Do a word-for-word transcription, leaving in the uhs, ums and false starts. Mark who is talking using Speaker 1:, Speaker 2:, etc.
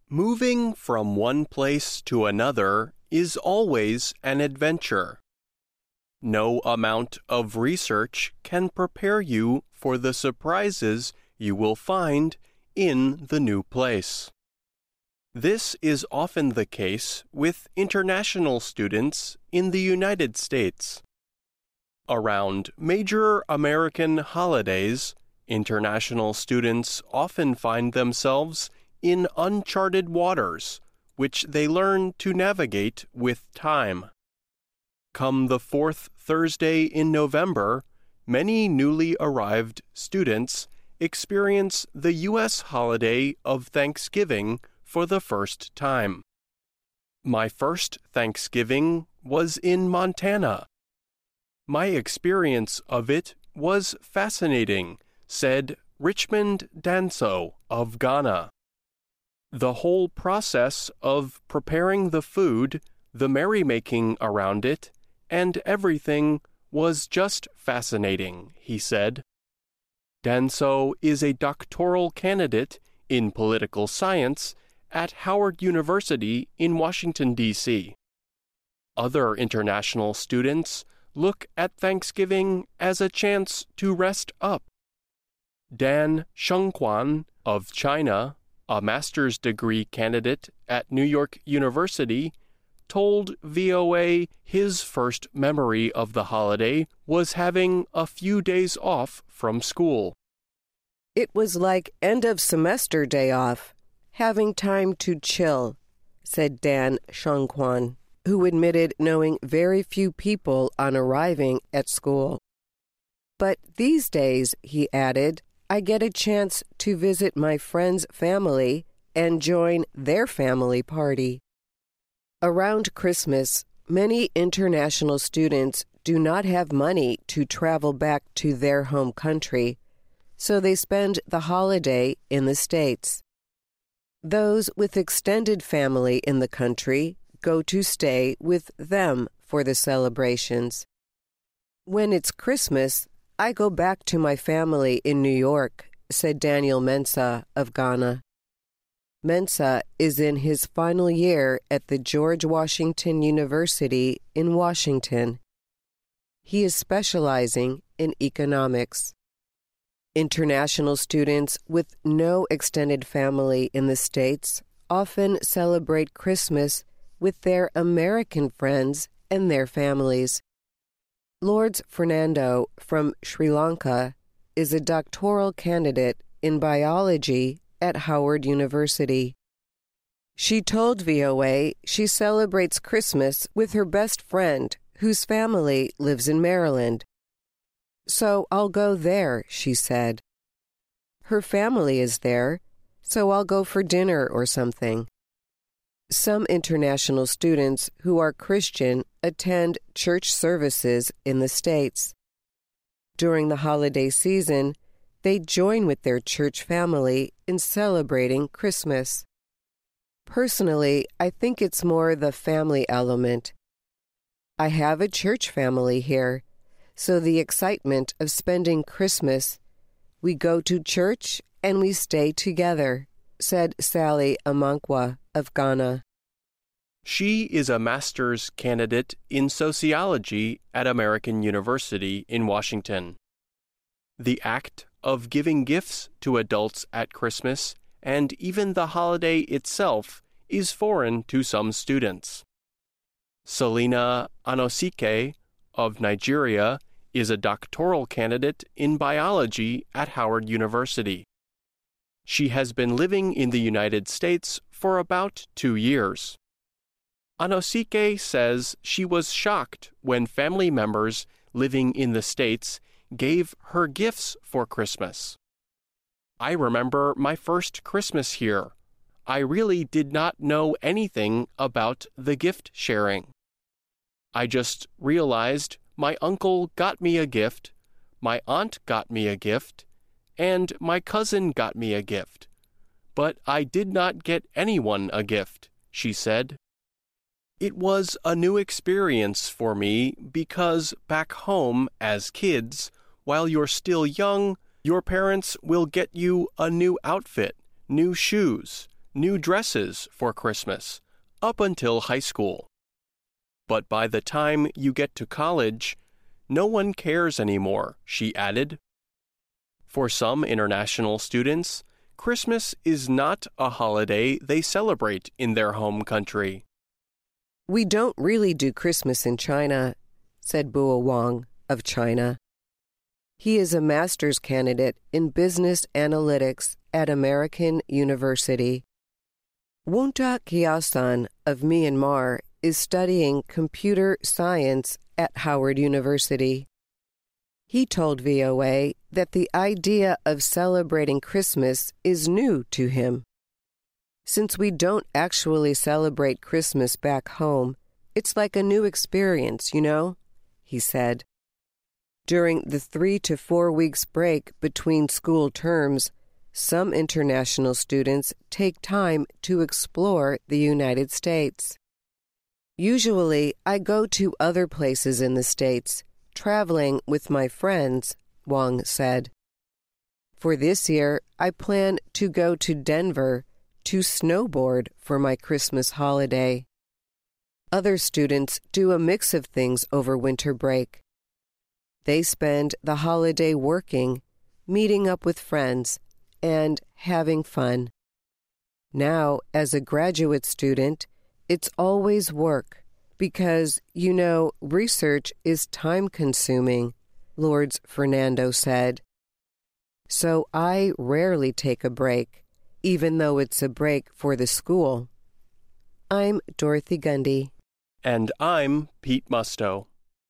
Speaker 1: Moving from one place to another is always an adventure. No amount of research can prepare you for the surprises you will find in the new place. This is often the case with international students in the United States. Around major American holidays, international students often find themselves in uncharted waters, which they learn to navigate with time. Come the fourth Thursday in November, many newly arrived students experience the U S holiday of Thanksgiving for the first time. My first Thanksgiving was in Montana. My experience of it was fascinating, said Richmond Danso of Ghana. The whole process of preparing the food, the merrymaking around it, and everything was just fascinating, he said. Danso is a doctoral candidate in political science at Howard University in Washington, D C Other international students look at Thanksgiving as a chance to rest up. Dan Shengquan of China, a master's degree candidate at New York University, told V O A his first memory of the holiday was having a few days off from school.
Speaker 2: It was like end of semester day off, having time to chill, said Dan Shengquan, who admitted knowing very few people on arriving at school. But these days, he added, I get a chance to visit my friend's family and join their family party. Around Christmas, many international students do not have money to travel back to their home country, so they spend the holiday in the States. Those with extended family in the country go to stay with them for the celebrations. When it's Christmas, I go back to my family in New York, said Daniel Mensah of Ghana. Mensah is in his final year at the George Washington University in Washington. He is specializing in economics. International students with no extended family in the States often celebrate Christmas with their American friends and their families. Lourdes Fernando from Sri Lanka is a doctoral candidate in biology at Howard University. She told V O A she celebrates Christmas with her best friend, whose family lives in Maryland. So I'll go there, she said. Her family is there, so I'll go for dinner or something. Some international students who are Christian attend church services in the States. During the holiday season, they join with their church family in celebrating Christmas. Personally, I think it's more the family element. I have a church family here, so the excitement of spending Christmas, we go to church and we stay together, said Sally Amankwa of Ghana.
Speaker 1: She is a master's candidate in sociology at American University in Washington. The act of giving gifts to adults at Christmas and even the holiday itself is foreign to some students. Selina Anosike of Nigeria is a doctoral candidate in biology at Howard University. She has been living in the United States for about two years. Anosike says she was shocked when family members living in the States gave her gifts for Christmas. I remember my first Christmas here. I really did not know anything about the gift sharing. I just realized my uncle got me a gift, my aunt got me a gift, and my cousin got me a gift. But I did not get anyone a gift, she said. It was a new experience for me because back home as kids, while you're still young, your parents will get you a new outfit, new shoes, new dresses for Christmas, up until high school. But by the time you get to college, no one cares anymore, she added. For some international students, Christmas is not a holiday they celebrate in their home country.
Speaker 2: We don't really do Christmas in China, said Buo Wang of China. He is a master's candidate in business analytics at American University. Wonta Kyasan of Myanmar is studying computer science at Howard University. He told V O A that the idea of celebrating Christmas is new to him. Since we don't actually celebrate Christmas back home, it's like a new experience, you know, he said. During the three to four weeks break between school terms, some international students take time to explore the United States. Usually, I go to other places in the States, traveling with my friends, Wang said. For this year, I plan to go to Denver to snowboard for my Christmas holiday. Other students do a mix of things over winter break. They spend the holiday working, meeting up with friends, and having fun. Now, as a graduate student, it's always work because, you know, research is time-consuming, Lourdes Fernando said. So I rarely take a break, even though it's a break for the school. I'm Dorothy Gundy.
Speaker 1: And I'm Pete Musto.